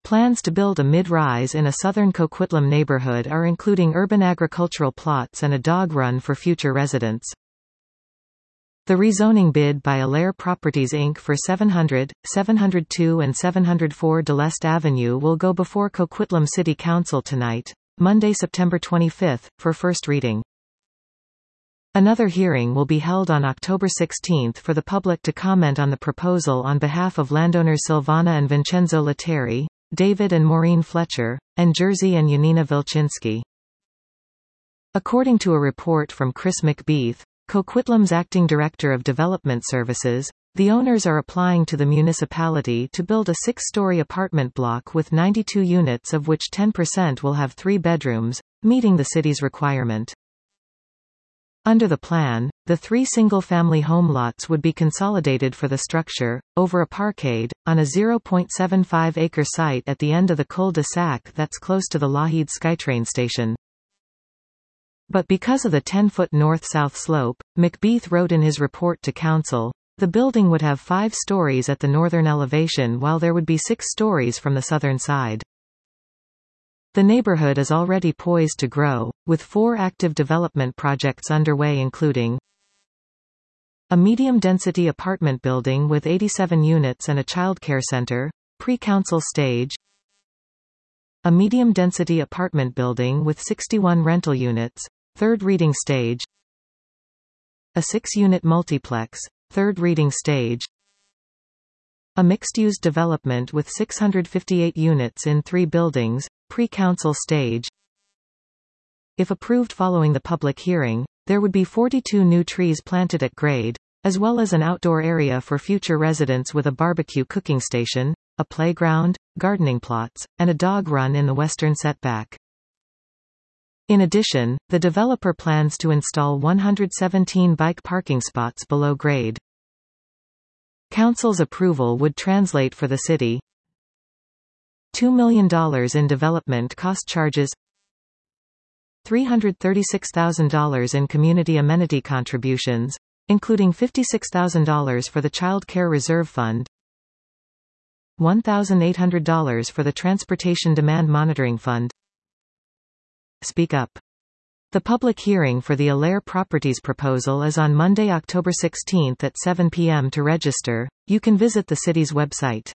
Plans to build a mid-rise in a southern Coquitlam neighborhood are including urban agricultural plots and a dog run for future residents. The rezoning bid by Allaire Properties Inc. for 700, 702 and 704 de l'Est Avenue will go before Coquitlam City Council tonight, Monday, September 25, for first reading. Another hearing will be held on October 16 for the public to comment on the proposal on behalf of landowners Silvana and Vincenzo Lettieri, David and Maureen Fletcher, and Jerzy and Janina Vilczynski. According to a report from Chris McBeath, Coquitlam's acting director of development services, the owners are applying to the municipality to build a 6-story apartment block with 92 units, of which 10% will have 3 bedrooms, meeting the city's requirement. Under the plan, the 3 single-family home lots would be consolidated for the structure, over a parkade, on a 0.75-acre site at the end of the cul-de-sac that's close to the Lougheed SkyTrain station. But because of the 10-foot north-south slope, McBeath wrote in his report to council, the building would have 5 stories at the northern elevation while there would be 6 stories from the southern side. The neighborhood is already poised to grow, with 4 active development projects underway including a medium-density apartment building with 87 units and a childcare center, pre-council stage, a medium-density apartment building with 61 rental units, third reading stage, a 6-unit multiplex, third reading stage, a mixed-use development with 658 units in 3 buildings, pre-council stage. If approved following the public hearing, there would be 42 new trees planted at grade, as well as an outdoor area for future residents with a barbecue cooking station, a playground, gardening plots, and a dog run in the western setback. In addition, the developer plans to install 117 bike parking spots below grade. Council's approval would translate for the city $2 million in development cost charges, $336,000 in community amenity contributions, including $56,000 for the Child Care Reserve Fund, $1,800 for the Transportation Demand Monitoring Fund. Speak Up. The public hearing for the Allaire Properties proposal is on Monday, October 16 at 7 p.m. To register, you can visit the city's website.